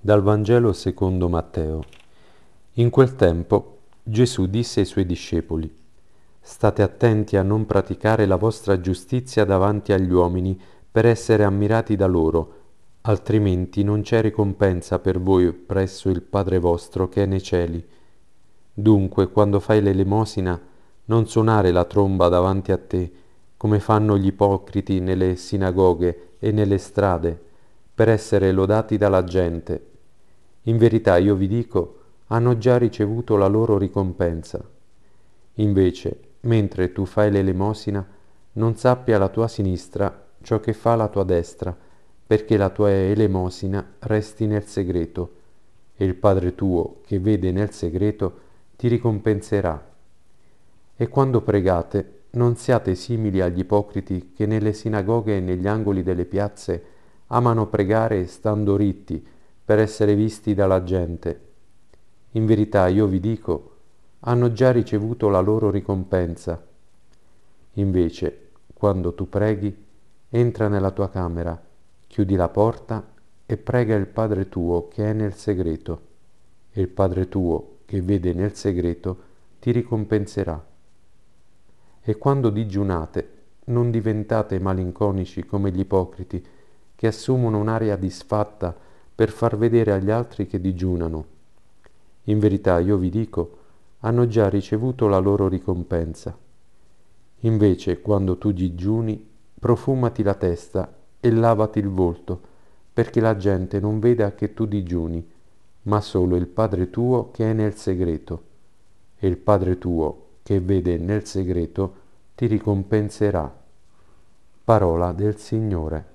Dal Vangelo secondo Matteo. In quel tempo Gesù disse ai suoi discepoli: State attenti a non praticare la vostra giustizia davanti agli uomini per essere ammirati da loro, altrimenti non c'è ricompensa per voi presso il Padre vostro che è nei cieli. Dunque, quando fai l'elemosina, non suonare la tromba davanti a te, come fanno gli ipocriti nelle sinagoghe e nelle strade, per essere lodati dalla gente. In verità io vi dico, hanno già ricevuto la loro ricompensa. Invece, mentre tu fai l'elemosina, non sappia la tua sinistra ciò che fa la tua destra, perché la tua elemosina resti nel segreto, e il Padre tuo, che vede nel segreto, ti ricompenserà. E quando pregate, non siate simili agli ipocriti che nelle sinagoghe e negli angoli delle piazze amano pregare stando ritti, per essere visti dalla gente. In verità io vi dico, hanno già ricevuto la loro ricompensa. Invece, quando tu preghi, entra nella tua camera, chiudi la porta e prega il Padre tuo che è nel segreto, e il Padre tuo che vede nel segreto ti ricompenserà. E quando digiunate, non diventate malinconici come gli ipocriti, che assumono un'aria disfatta per far vedere agli altri che digiunano. In verità io vi dico, hanno già ricevuto la loro ricompensa. Invece, quando tu digiuni, profumati la testa e lavati il volto, perché la gente non veda che tu digiuni, ma solo il Padre tuo che è nel segreto. E il Padre tuo che vede nel segreto ti ricompenserà. Parola del Signore.